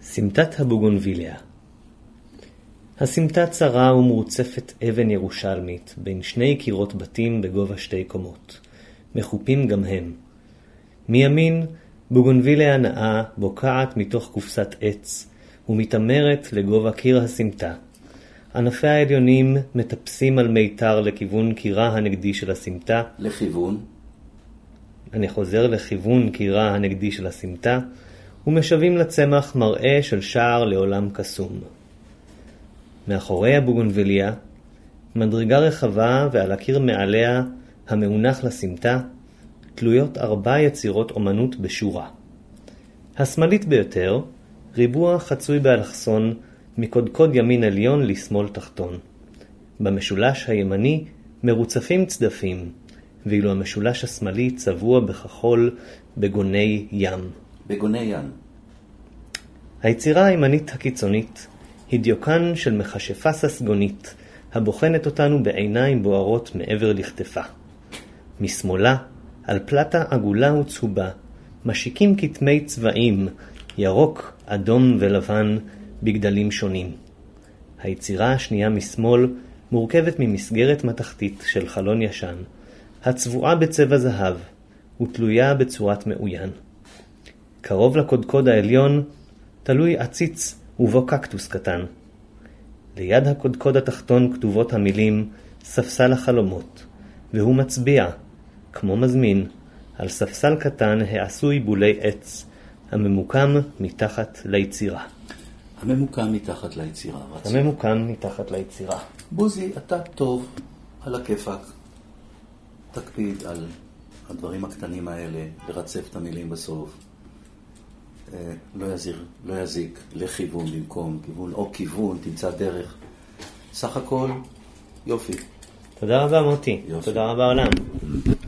סמטת הבוגונביליה. הסמטה צרה ומרוצפת אבן ירושלמית בין שני קירות בתים בגובה 2 קומות, מחופים גם הם. מימין בוגונביליה נאה בוקעת מתוך קופסת עץ ומתאמרת לגובה קיר הסמטה. ענפי העליונים מטפסים על מיתר לכיוון קירה הנגדי של הסמטה. אני חוזר לכיוון קירה הנגדי של הסמטה ומשווים לצמח מראה של שער לעולם קסום. מאחורי הבוגונביליה, מדרגה רחבה ועל הקיר מעליה המאונח לסמטה, תלויות 4 יצירות אומנות בשורה. השמאלית ביותר, ריבוע חצוי באלכסון מקודקוד ימין עליון לשמאל תחתון. במשולש הימני מרוצפים צדפים, ואילו המשולש השמאלי צבוע בכחול בגוני ים. בגוני ים. היצירה הימנית הקיצונית היא דיוקן של מכשפה ססגונית, הבוחנת אותנו בעיניים בוערות מעבר לכתפה. משמאלה, על פלטה עגולה וצהובה, משיקים כתמי צבעים, ירוק, אדום ולבן, בגדלים שונים. היצירה השנייה משמאל מורכבת ממסגרת מתכתית של חלון ישן, הצבועה בצבע זהב, ותלויה בצורת מאוין. קרוב לקודקוד העליון תלוי עציץ ובו קקטוס קטן. ליד הקודקוד התחתון כתובות המילים ספסל החלומות, והוא מצביע, כמו מזמין, על ספסל קטן העשוי בולי עץ, הממוקם מתחת ליצירה. הממוקם מתחת ליצירה. הממוקם מתחת ליצירה. בוזי, אתה טוב על הכיפק. תקפיד על הדברים הקטנים האלה, לרצף את המילים בסוף. לא יזיק לכיוון במקום כיוון, או כיוון, תמצא דרך. סך הכל, יופי. תודה רבה מוטי. יופי. תודה רבה עולם.